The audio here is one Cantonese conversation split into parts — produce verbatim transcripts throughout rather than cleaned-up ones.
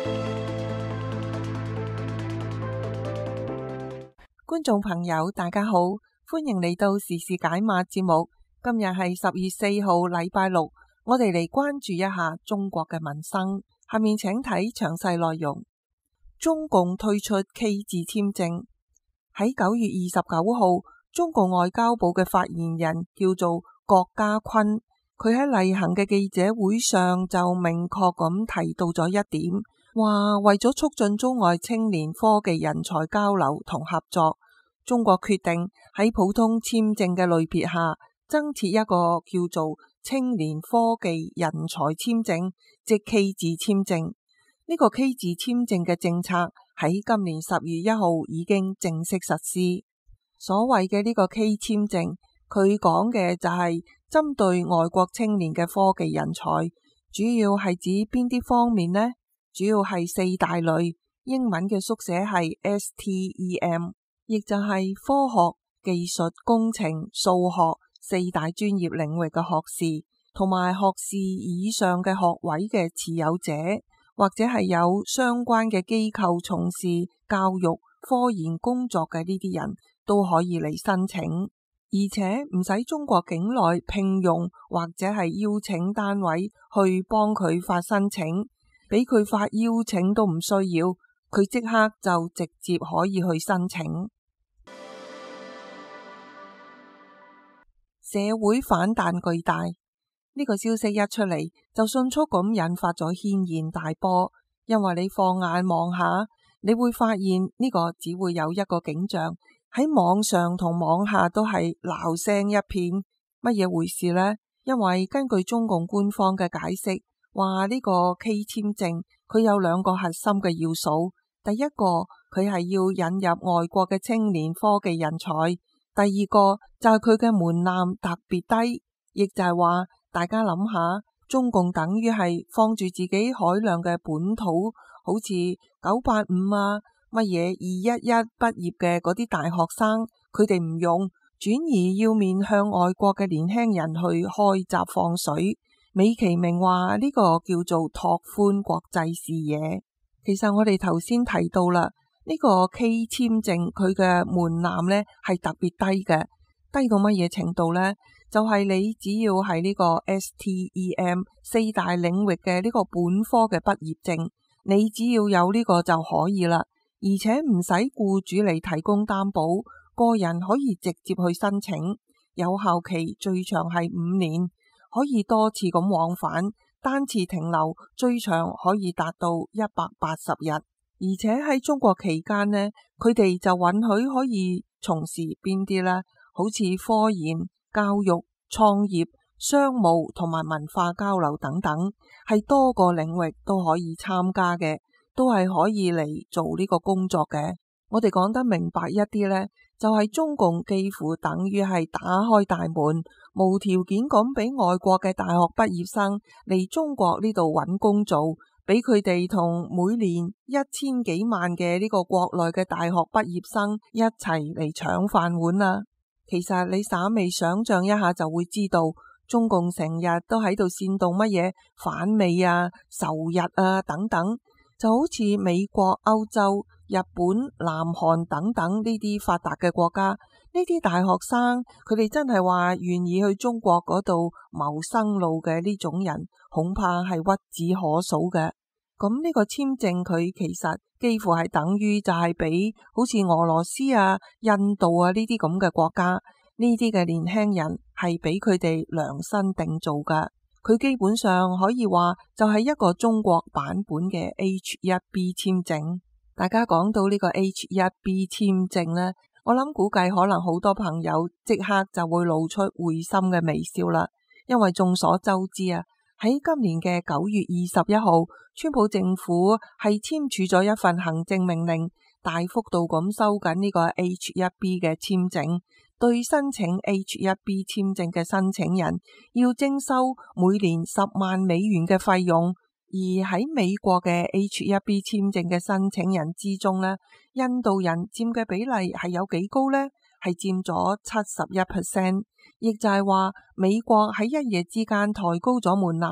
觀眾朋友大家好，歡迎嚟到時事解碼節目。今日係十月四號禮拜六，我哋嚟關注一下中國嘅民生。下面請睇詳細內容。中共推出 K 字簽證。喺九月二十九號，中共外交部嘅發言人叫做郭家坤，佢喺例行嘅記者會上就明確咁提到咗一點，話為咗促進中外青年科技人才交流同合作，中國決定喺普通簽證嘅類別下增設一個叫做青年科技人才簽證，即 K 字簽證。呢個 K 字簽證嘅政策喺今年十月一號已經正式實施。所謂嘅呢個 K 簽證，佢講嘅就係針對外國青年嘅科技人才，主要係指邊啲方面呢？主要係四大類，英文嘅縮寫係 S T E M， 亦就係科學、技術、工程、數學四大專業領域嘅學士，同埋學士以上嘅學位嘅持有者，或者係有相關嘅機構從事教育、科研工作嘅呢啲人都可以嚟申請，而且唔使中國境內聘用或者係邀請單位去幫佢發申請，俾佢發邀請都唔需要，佢即刻就直接可以去申請。社會反彈巨大，呢個消息一出嚟就迅速咁引發咗軒然大波，因為你放眼望下，你會發現呢個只會有一個景象，喺網上同網下都係鬧聲一片。乜嘢回事呢？因為根據中共官方嘅解釋，話呢個 K 簽證佢有兩個核心嘅要素，第一個佢係要引入外國嘅青年科技人才，第二個就係佢嘅門檻特別低，亦就係話大家諗下，中共等於係放住自己海量嘅本土，好似九八五啊乜嘢二一一畢業嘅嗰啲大學生，佢哋唔用，轉而要面向外國嘅年輕人去開閘放水，美其名話呢個叫做拓寬國際視野。其實我哋頭先提到啦，呢個 K 簽證佢嘅門檻呢係特別低嘅，低到乜嘢程度呢？就係你只要係呢個 S T E M 四大領域嘅呢個本科嘅畢業證，你只要有呢個就可以啦，而且唔使僱主嚟提供擔保，個人可以直接去申請，有效期最長係五年，可以多次咁往返，單次停留最長可以達到一百八十日，而且喺中國期間呢，佢哋就允許可以從事邊啲呢？好似科研、教育、創業、商務同埋文化交流等等，係多個領域都可以參加嘅，都係可以嚟做呢個工作嘅。我哋講得明白一啲呢，就係中共幾乎等於係打開大門，無條件咁俾外國嘅大學畢業生嚟中國呢度揾工做，俾佢哋同每年一千幾萬嘅呢個國內嘅大學畢業生一齊嚟搶飯碗啦。其實你稍微想象一下就會知道，中共成日都喺度煽動乜嘢反美啊、仇日啊等等，就好似美國、歐洲、日本、南韓等等呢啲發達嘅國家，呢啲大學生佢哋真係話願意去中國嗰度謀生路嘅呢種人，恐怕係屈指可數嘅。咁呢個簽證佢其實幾乎係等於就係俾好似俄羅斯啊、印度啊呢啲咁嘅國家，呢啲嘅年輕人係俾佢哋量身定做噶。佢基本上可以話就係一個中國版本嘅 H 一 B 簽證。大家講到呢個 H 一 B 簽證呢，我諗估計可能好多朋友即刻就會露出會心嘅微笑啦，因為眾所周知啊，喺今年嘅九月二十一號，川普政府係簽署咗一份行政命令，大幅度咁收緊呢個 H 一 B 嘅簽證，對申請 H 一 B 簽證嘅申請人要徵收每年十萬美元嘅費用。而喺美國嘅 H 一 B 簽證嘅申請人之中呢，印度人佔嘅比例係有幾高呢？係佔咗七十一 percent， 亦就係話美國喺一夜之間抬高咗門檻，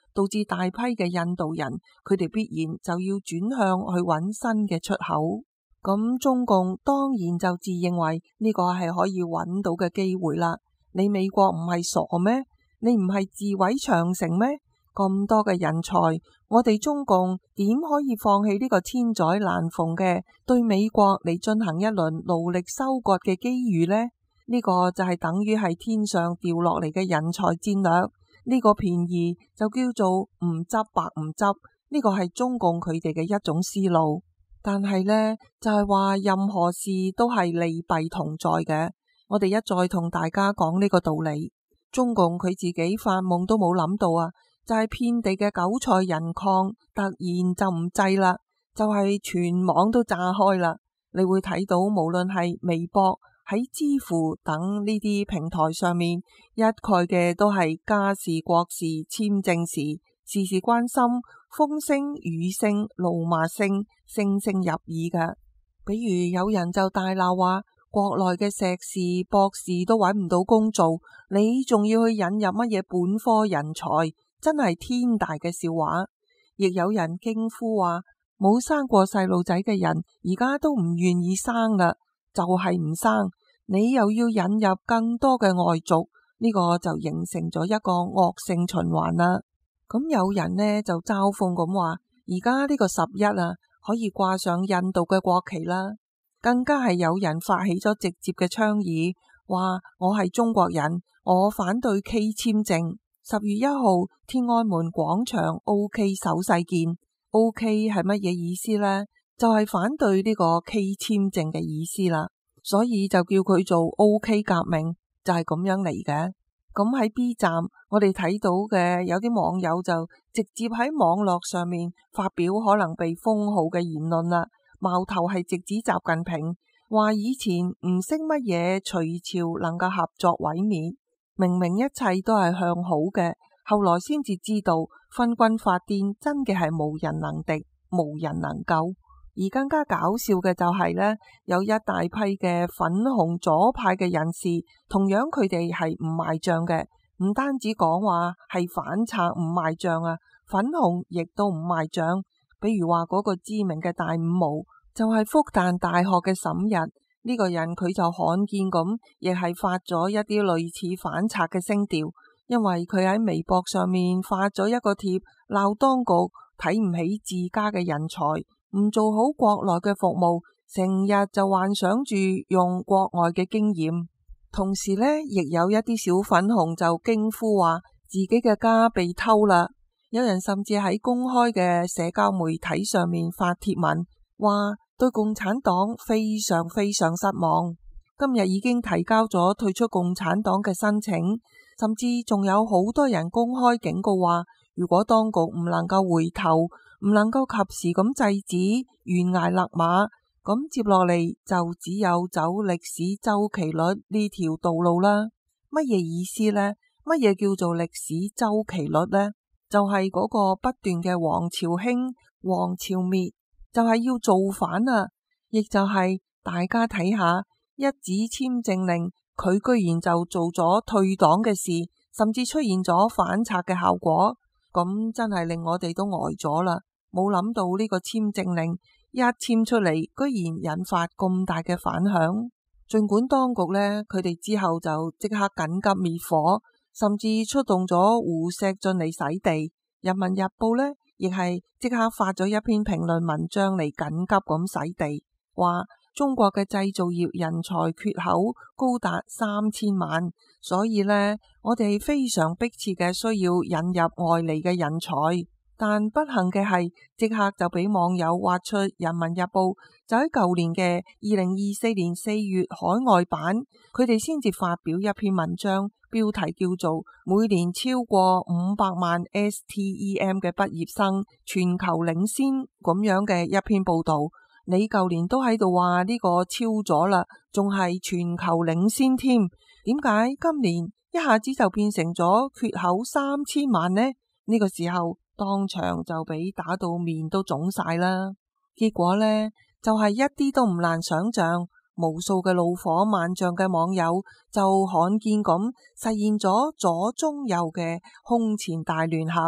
導致大批嘅印度人，佢哋必然就要轉向去揾新嘅出口。咁中共當然就自認為呢個係可以揾到嘅機會啦。你美國唔係傻咩？你唔係自毀長城咩？咁多嘅人才，我哋中共點可以放棄呢個千載難逢嘅對美國嚟進行一輪勞力收割嘅機遇呢？呢個就係等於係天上掉落嚟嘅人才戰略。呢個便宜就叫做唔執白唔執，呢個係中共佢哋嘅一種思路。但係呢，就係話任何事都係利弊同在嘅。我哋一再同大家講呢個道理，中共佢自己發夢都冇諗到啊！就係遍地嘅韭菜人礦突然就唔制啦，就係全網都炸開啦。你會睇到無論係微博喺知乎等呢啲平台上面，一概嘅都係家事國事簽證事，事事關心，風聲雨聲怒罵聲聲聲入耳嘅。比如有人就大鬧話，國內嘅碩士博士都揾唔到工做，你仲要去引入乜嘢本科人才？真係天大嘅笑話。亦有人驚呼話，冇生過細路仔嘅人而家都唔願意生啦，就係唔生，你又要引入更多嘅外族，呢個就形成咗一個惡性循環啦。咁有人呢就嘲諷咁話，而家呢個十一啊可以掛上印度嘅國旗啦，更加係有人發起咗直接嘅倡議，話我係中國人，我反對 K 簽證。十月一號，天安門廣場 OK 手勢見。OK 係乜嘢意思呢？就係反對呢個 K 簽證嘅意思啦，所以就叫佢做 OK 革命，就係咁樣嚟嘅。咁喺 B 站，我哋睇到嘅有啲網友就直接喺網絡上面發表可能被封號嘅言論啦，矛頭係直指習近平，話以前唔識乜嘢隋朝能夠合作毀滅。明明一切都係向好嘅，後來先至知道分軍發電真嘅係無人能敵，無人能救。而更加搞笑嘅就係呢，有一大批嘅粉紅左派嘅人士，同樣佢哋係唔賣賬嘅，唔單止講話係反賊唔賣賬啊，粉紅亦都唔賣賬。比如話嗰個知名嘅大五毛，就係復旦大學嘅沈日。呢個人佢就罕見咁，亦係發咗一啲類似反賊嘅聲調，因為佢喺微博上面發咗一個貼，鬧當局睇唔起自家嘅人才，唔做好國內嘅服務，成日就幻想住用國外嘅經驗。同時呢，亦有一啲小粉紅就驚呼話自己嘅家被偷啦。有人甚至喺公開嘅社交媒體上面發帖文，話對共產黨非常非常失望，今日已經提交咗退出共產黨嘅申請，甚至仲有好多人公開警告話，如果當局唔能夠回頭，唔能夠及時咁制止懸崖勒馬，咁接落嚟就只有走歷史周期率呢條道路啦。乜嘢意思呢？乜嘢叫做歷史周期率呢？就係嗰個不斷嘅王朝興，王朝滅。就係要造反啊！亦就係大家睇下，一紙簽證令，佢居然就做咗退黨嘅事，甚至出現咗反賊嘅效果，咁真係令我哋都呆咗啦！冇諗到呢個簽證令一簽出嚟，居然引發咁大嘅反響。盡管當局呢，佢哋之後就即刻緊急滅火，甚至出動咗胡錫進嚟洗地。人民日報呢，亦係即刻發咗一篇評論文章嚟緊急咁洗地，話中國嘅製造業人才缺口高達三千萬，所以呢，我哋非常迫切嘅需要引入外嚟嘅人才。但不幸嘅係，即刻就俾網友挖出《人民日報》就喺舊年嘅二零二四年四月海外版，佢哋先至發表一篇文章，標題叫做《每年超過五百萬 S T E M 嘅畢業生全球領先》咁樣嘅一篇報道。你舊年都喺度話呢個超咗啦，仲係全球領先添，點解今年一下子就變成咗缺口三千萬呢？呢個時候當場就俾打到面都腫晒啦。結果呢，就係一啲都唔難想象，無數嘅怒火萬丈嘅網友就罕見咁實現咗左中右嘅空前大聯合，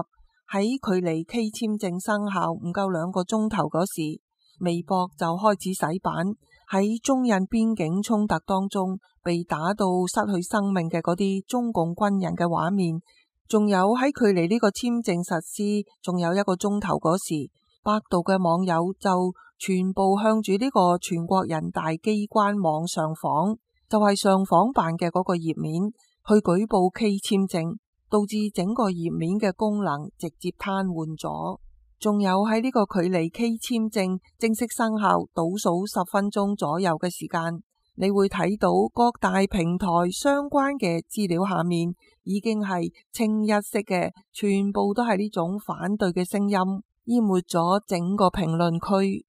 喺距離 K 簽證生效唔夠兩個鐘頭嗰時，微博就開始洗版，喺中印邊境衝突當中被打到失去生命嘅嗰啲中共軍人嘅畫面，仲有喺距離呢個簽證實施仲有一個鐘頭嗰時，百度嘅網友就全部向住呢個全國人大機關網上訪，就係上訪辦嘅嗰個頁面去舉報 K 簽證，導致整個頁面嘅功能直接癱瘓咗。仲有喺呢個距離 K 簽證正式生效倒數十分鐘左右嘅時間，你會睇到各大平台相關嘅資料下面已經係清一色嘅，全部都係呢種反對嘅聲音，淹沒咗整個評論區。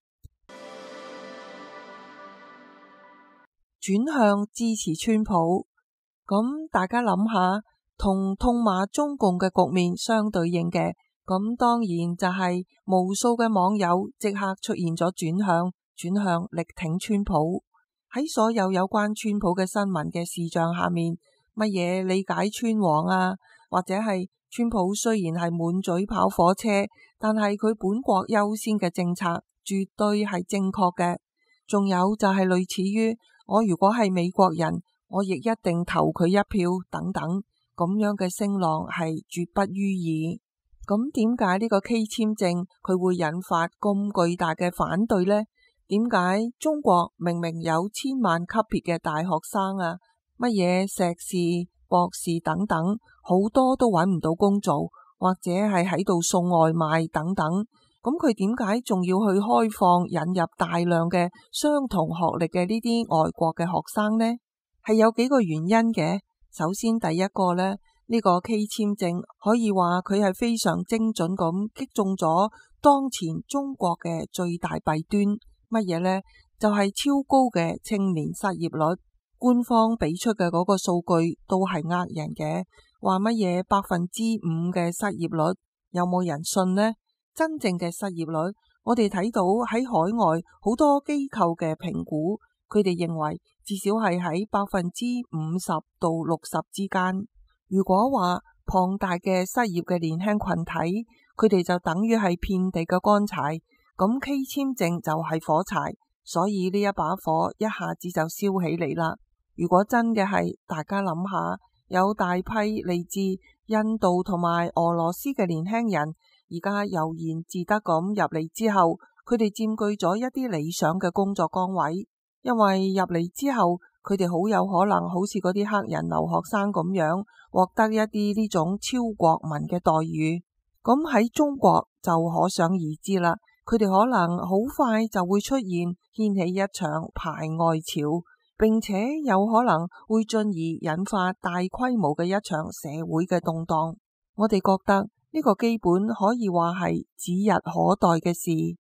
轉向支持川普，咁大家諗下，同痛罵中共嘅局面相對應嘅，咁當然就係無數嘅網友即刻出現咗轉向，轉向力挺川普。喺所有有關川普嘅新聞嘅視像下面，乜嘢理解川王啊，或者係川普雖然係滿嘴跑火車，但係佢本國優先嘅政策絕對係正確嘅。仲有就係類似於我如果係美國人，我亦一定投佢一票等等，咁樣嘅聲浪係絕不於耳。咁點解呢個 K 簽證佢會引發咁巨大嘅反對呢？點解中國明明有千萬級別嘅大學生啊，乜嘢碩士、博士等等，好多都揾唔到工做，或者係喺度送外賣等等，咁佢點解仲要去開放引入大量嘅相同學歷嘅呢啲外國嘅學生呢？係有幾個原因嘅。首先第一個呢，呢個 K 簽證可以話佢係非常精準咁擊中咗當前中國嘅最大弊端。乜嘢呢？就係超高嘅青年失業率。官方俾出嘅嗰個數據都係呃人嘅，話乜嘢百分之五嘅失業率，有冇人信呢？真正嘅失業率，我哋睇到喺海外好多機構嘅評估，佢哋認為至少係喺百分之五十到六十之間。如果話龐大嘅失業嘅年輕群體，佢哋就等於係遍地嘅乾柴，咁 K 簽證就係火柴，所以呢一把火一下子就燒起嚟啦。如果真嘅係，大家諗下，有大批嚟自印度同埋俄羅斯嘅年輕人，而家悠然自得咁入嚟之後，佢哋佔據咗一啲理想嘅工作崗位，因為入嚟之後，佢哋好有可能好似嗰啲黑人留學生咁樣，獲得一啲呢種超國民嘅待遇。咁喺中國就可想而知啦，佢哋可能好快就會出現掀起一場排外潮，並且有可能會進而引發大規模嘅一場社會嘅動盪。我哋覺得呢個基本可以話係指日可待嘅事。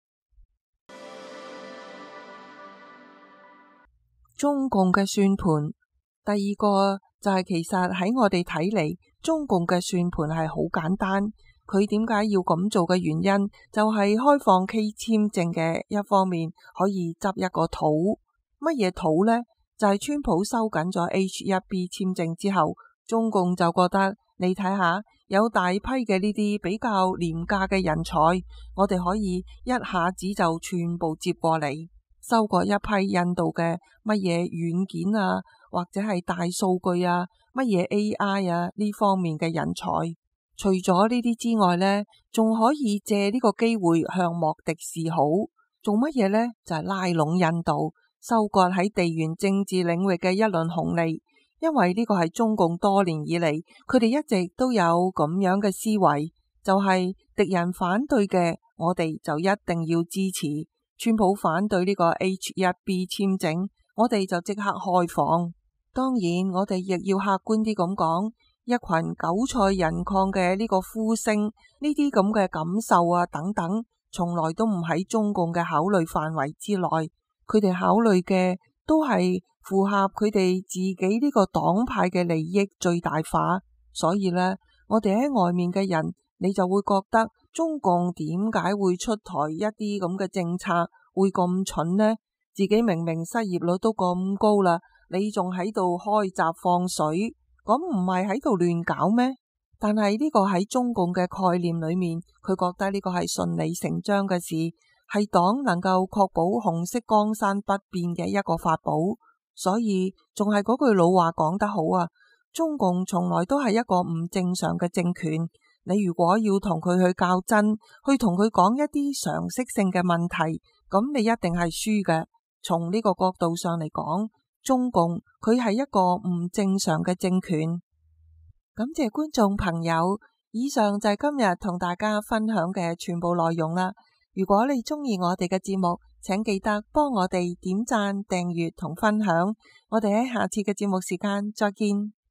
中共嘅算盤，第二個就係其實喺我哋睇嚟，中共嘅算盤係好簡單。佢點解要咁做嘅原因，就係開放 K 簽證嘅一方面可以執一個土。乜嘢土呢？就係川普收緊咗 H 一 B 簽證之後，中共就覺得你睇下有大批嘅呢啲比較廉價嘅人才，我哋可以一下子就全部接過嚟，收過一批印度嘅乜嘢軟件啊，或者係大數據啊，乜嘢 A I 啊呢方面嘅人才。除咗呢啲之外呢，仲可以借呢個機會向莫迪示好。做乜嘢呢？就係拉攏印度，收割喺地緣政治領域嘅一輪紅利。因為呢個係中共多年以嚟，佢哋一直都有咁樣嘅思維，就係敵人反對嘅，我哋就一定要支持。川普反對呢個 H 一 B 簽證，我哋就即刻開放。當然，我哋亦要客觀啲咁講。一群韭菜人抗嘅呢個呼聲，呢啲咁嘅感受啊等等，從來都唔喺中共嘅考慮範圍之內。佢哋考慮嘅都係符合佢哋自己呢個黨派嘅利益最大化。所以呢，我哋喺外面嘅人，你就會覺得中共點解會出台一啲咁嘅政策會咁蠢呢？自己明明失業率都咁高啦，你仲喺度開閘放水，咁唔係喺度亂搞咩？ 但係呢個喺中共嘅概念裏面，佢覺得呢個係順理成章嘅事，係黨能夠確保紅色江山不變嘅一個法寶。所以仲係嗰句老話講得好啊，中共從來都係一個唔正常嘅政權。你如果要同佢去較真，去同佢講一啲常識性嘅問題，咁你一定係輸嘅。從呢個角度上嚟講，中共佢係一個唔正常嘅政權。感謝觀眾朋友，以上就係今日同大家分享嘅全部內容啦。如果你鍾意我哋嘅節目，請記得幫我哋點讚、訂閱同分享。我哋喺下次嘅節目時間再見。